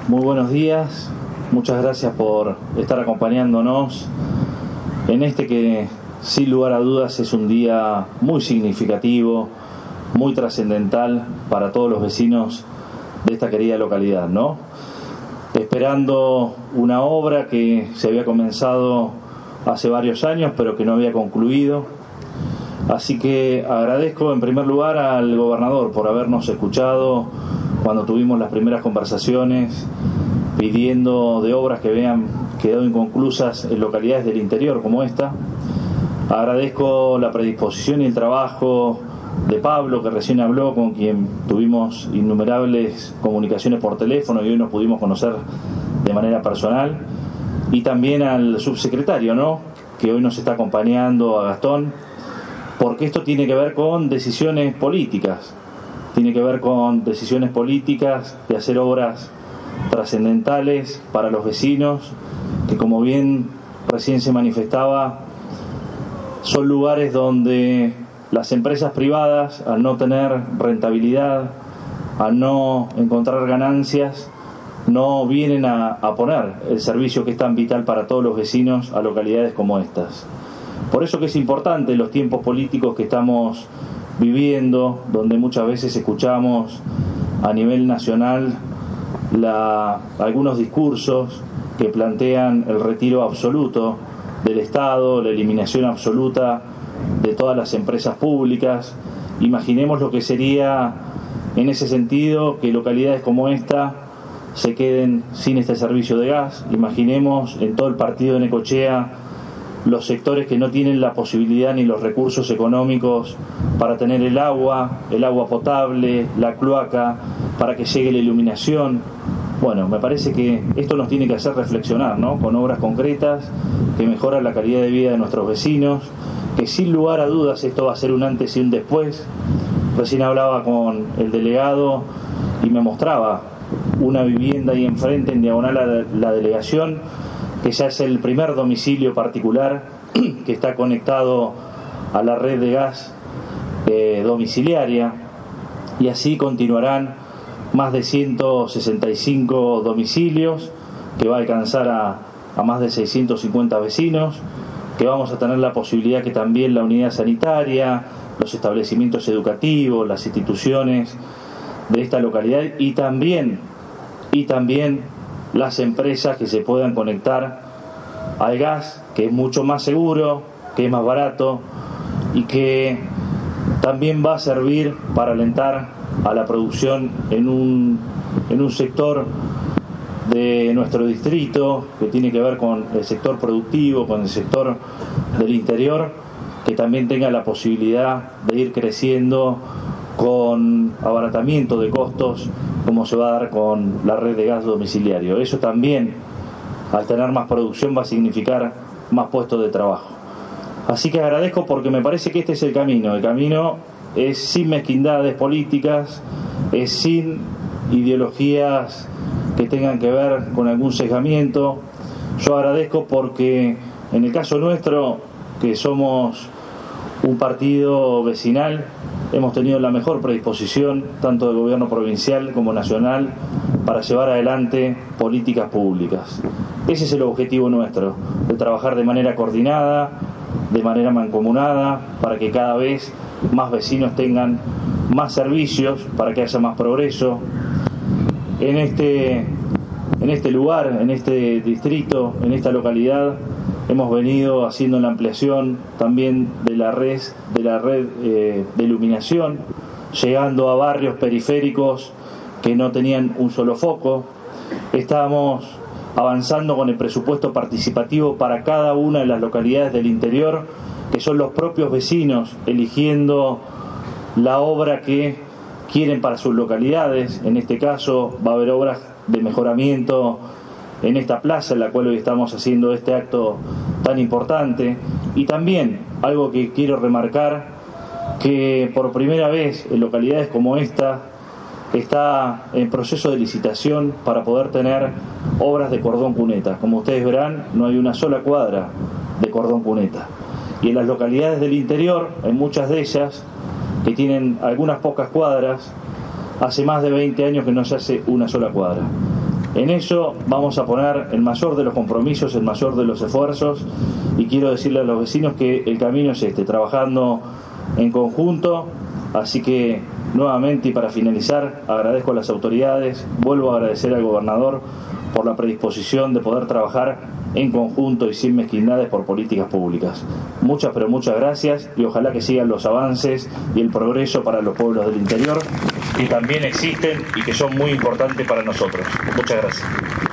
Muy buenos días, muchas gracias por estar acompañándonos en este que sin lugar a dudas es un día muy significativo, muy trascendental para todos los vecinos de esta querida localidad, ¿no? Esperando una obra que se había comenzado hace varios años pero que no había concluido. Así que agradezco en primer lugar al gobernador por habernos escuchado cuando tuvimos las primeras conversaciones pidiendo de obras que habían quedado inconclusas en localidades del interior como esta. Agradezco la predisposición y el trabajo de Pablo, que recién habló, con quien tuvimos innumerables comunicaciones por teléfono y hoy nos pudimos conocer de manera personal, y también al subsecretario, ¿no?, que hoy nos está acompañando, a Gastón, porque esto tiene que ver con decisiones políticas. Tiene que ver con decisiones políticas de hacer obras trascendentales para los vecinos, que como bien recién se manifestaba, son lugares donde las empresas privadas, al no tener rentabilidad, al no encontrar ganancias, no vienen a poner el servicio que es tan vital para todos los vecinos a localidades como estas. Por eso que es importante los tiempos políticos que estamos viviendo, donde muchas veces escuchamos a nivel nacional algunos discursos que plantean el retiro absoluto del Estado, la eliminación absoluta de todas las empresas públicas. Imaginemos lo que sería en ese sentido que localidades como esta se queden sin este servicio de gas. Imaginemos en todo el partido de Necochea los sectores que no tienen la posibilidad ni los recursos económicos para tener el agua potable, la cloaca, para que llegue la iluminación. Bueno, me parece que esto nos tiene que hacer reflexionar, ¿no?, con obras concretas que mejoran la calidad de vida de nuestros vecinos, que sin lugar a dudas esto va a ser un antes y un después. Recién hablaba con el delegado y me mostraba una vivienda ahí enfrente, en diagonal a la delegación, que ya es el primer domicilio particular que está conectado a la red de gas domiciliaria, y así continuarán más de 165 domicilios, que va a alcanzar a más de 650 vecinos, que vamos a tener la posibilidad que también la unidad sanitaria, los establecimientos educativos, las instituciones de esta localidad y también las empresas que se puedan conectar al gas, que es mucho más seguro, que es más barato y que también va a servir para alentar a la producción en un sector de nuestro distrito que tiene que ver con el sector productivo, con el sector del interior, que también tenga la posibilidad de ir creciendo con abaratamiento de costos, como se va a dar con la red de gas domiciliario. Eso también, al tener más producción, va a significar más puestos de trabajo. Así que agradezco, porque me parece que este es el camino. El camino es sin mezquindades políticas, es sin ideologías que tengan que ver con algún sesgamiento. Yo agradezco porque en el caso nuestro, que somos un partido vecinal, hemos tenido la mejor predisposición, tanto del gobierno provincial como nacional, para llevar adelante políticas públicas. Ese es el objetivo nuestro, de trabajar de manera coordinada, de manera mancomunada, para que cada vez más vecinos tengan más servicios, para que haya más progreso. En este lugar, en este distrito, en esta localidad, hemos venido haciendo la ampliación también de la red de iluminación, llegando a barrios periféricos que no tenían un solo foco. Estamos avanzando con el presupuesto participativo para cada una de las localidades del interior, que son los propios vecinos eligiendo la obra que quieren para sus localidades. En este caso va a haber obras de mejoramiento en esta plaza en la cual hoy estamos haciendo este acto tan importante. Y también algo que quiero remarcar, que por primera vez en localidades como esta está en proceso de licitación para poder tener obras de cordón cuneta. Como ustedes verán, no hay una sola cuadra de cordón cuneta, y en las localidades del interior hay muchas de ellas que tienen algunas pocas cuadras. Hace más de 20 años que no se hace una sola cuadra. En eso vamos a poner el mayor de los compromisos, el mayor de los esfuerzos, y quiero decirle a los vecinos que el camino es trabajando en conjunto. Así que nuevamente, y para finalizar, agradezco a las autoridades, vuelvo a agradecer al gobernador por la predisposición de poder trabajar en conjunto y sin mezquindades por políticas públicas. Muchas, pero muchas gracias, y ojalá que sigan los avances y el progreso para los pueblos del interior, que también existen y que son muy importantes para nosotros. Muchas gracias.